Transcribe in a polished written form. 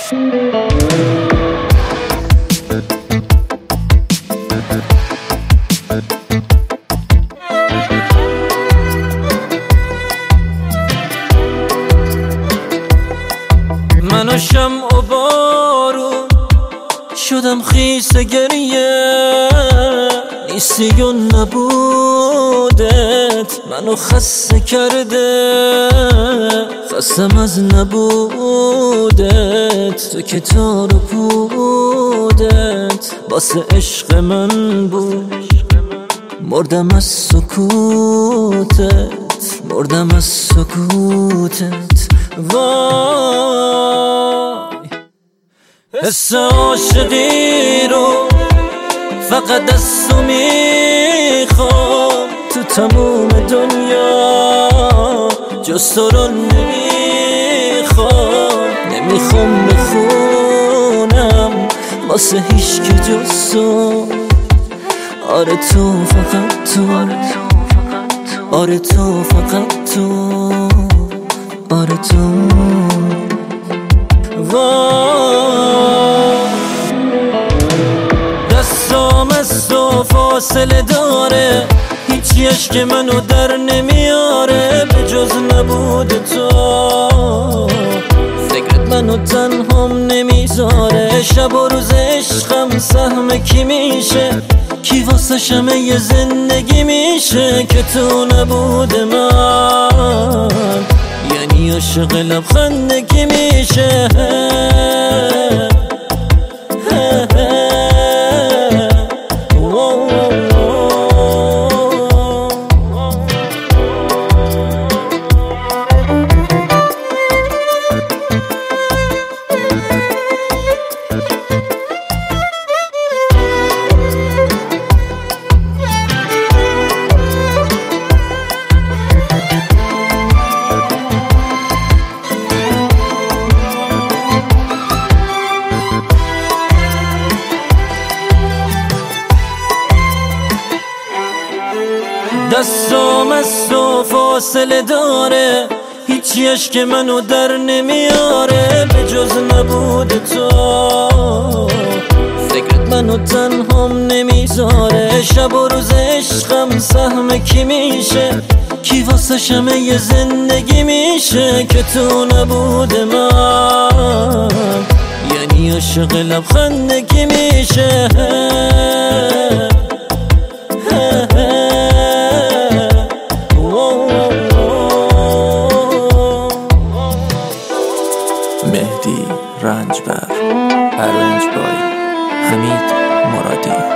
من و شمع و بارون شدم خیس گریه، نیستی و نبودت منو خسته کرده، خستم از نبودت. تو که تار و پودت واسه عشق من بود، مردم از سکوتت، مردم از سکوتت. وای حس عاشقی رو فقط از تو میخوام، تو تموم دنیا جز تو رو نمیخوام بخونم واسه هیچ که جز تو. آره تو فقط تو، آره تو فقط تو، آره تو. دستام از تو فاصله داره، هیچی عشق منو در نمیاره به جز نبود تو. فکرت منو تنهام نمیذاره، شب و روز عشقم سهم کی میشه؟ کی واسه شمه یه زندگی میشه که تو نبود من؟ یعنی عاشق لبخنده کی میشه؟ دستام از تو فاصله داره، هیچی عشق منو در نمیاره به جز نبود تو. فکرت منو تنهام نمیذاره، شب و روز عشقم سهم کی میشه؟ کی واسه شمه یه زندگی میشه که تو نبود من؟ یعنی عاشق لبخنده کی میشه؟ مهدی رنجبر، ارنج بای حمید مرادی.